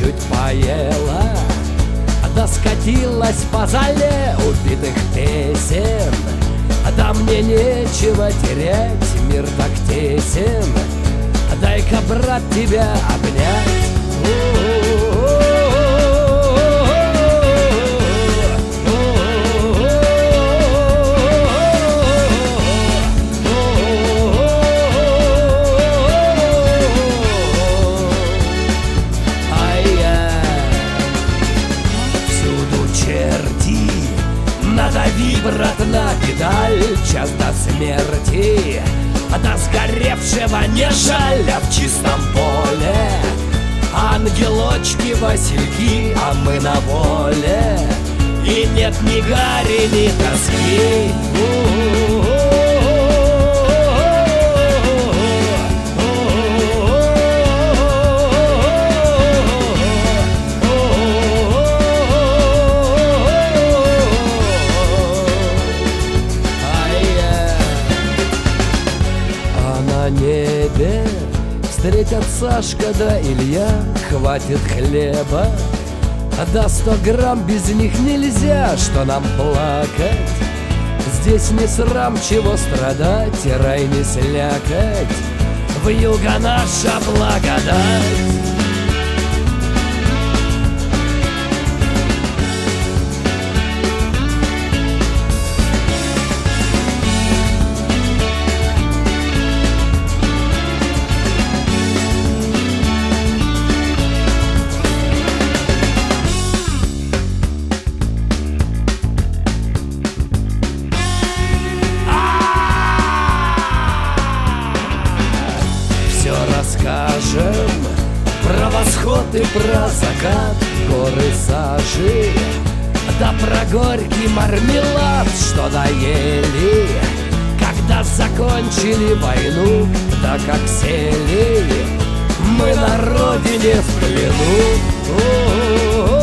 чуть поела, да скатилась по зале убитых песен. Да мне нечего терять, мир так тесен, дай-ка, брат, тебя обнять. Надави, брат, на педаль, час до смерти, до сгоревшего не жаль, а в чистом поле ангелочки, васильки, а мы на воле, и нет ни гари, ни тоски. На небе встретят Сашка да Илья, хватит хлеба, да 100 грамм без них нельзя, что нам плакать. Здесь не срам, чего страдать, и рай не слякоть, вьюга наша благодать. Расскажем про восход и про закат, горы сажи, да про горький мармелад, что доели, когда закончили войну, да как сели мы на родине в плену.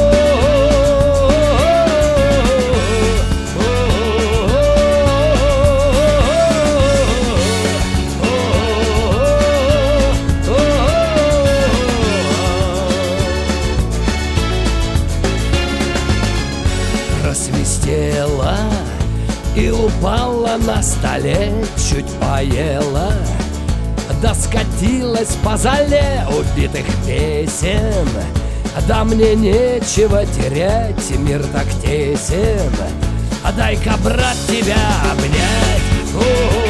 Просвистела и упала на столе, чуть поела, да скатилась по зале убитых песен. Да мне нечего терять, мир так тесен, дай-ка, брат, тебя обнять.